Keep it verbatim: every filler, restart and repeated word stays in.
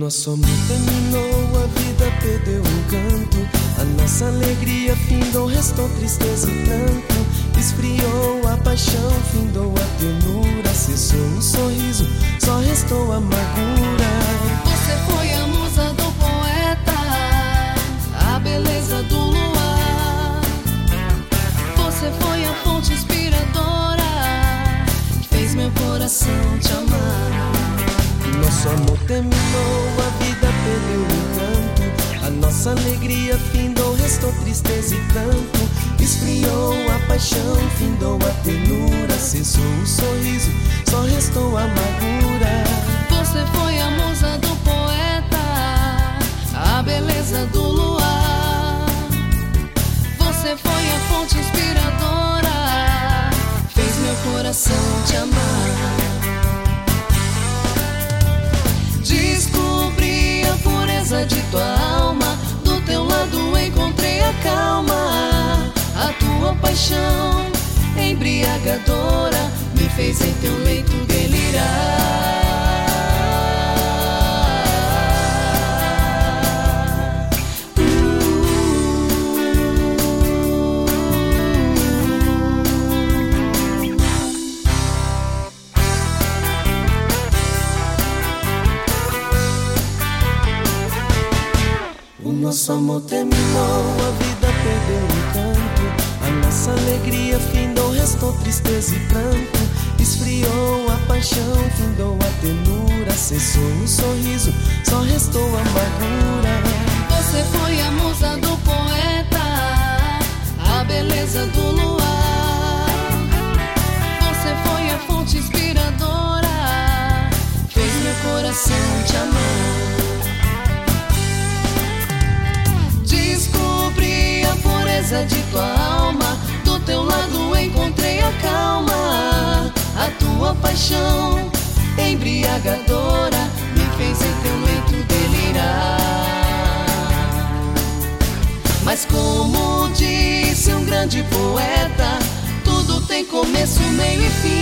nosso amor terminou, a vida perdeu o encanto. A nossa alegria findou, restou tristeza e pranto. Esfriou a paixão, findou a ternura. Cessou o sorriso, só restou a amargura. Você foi a musa do poeta, a beleza do luar. Você foi a fonte inspiradora que fez meu coração te amar. Nosso amor terminou, a vida perdeu o encanto. A nossa alegria findou, restou tristeza e pranto. Esfriou a paixão, findou a ternura. Cessou o sorriso, só restou a amargura. Você foi a musa do poeta, a beleza do luar. Você foi a fonte inspiradora, fez meu coração te amar. Descobri a pureza de tua alma, do teu lado encontrei a calma. A tua paixão embriagadora me fez em teu leito delirar. O nosso amor terminou, a vida perdeu o encanto. A nossa alegria findou, restou tristeza e pranto. Esfriou a paixão, findou a ternura. Cessou o sorriso, só restou a amargura. Você foi a musa do poeta, a beleza do luar. Você foi a fonte inspiradora, fez meu coração te amar. Descobri a pureza de tua alma, do teu lado encontrei a calma. A tua paixão embriagadora me fez em teu leito delirar. Mas como disse um grande poeta, tudo tem começo, meio e fim.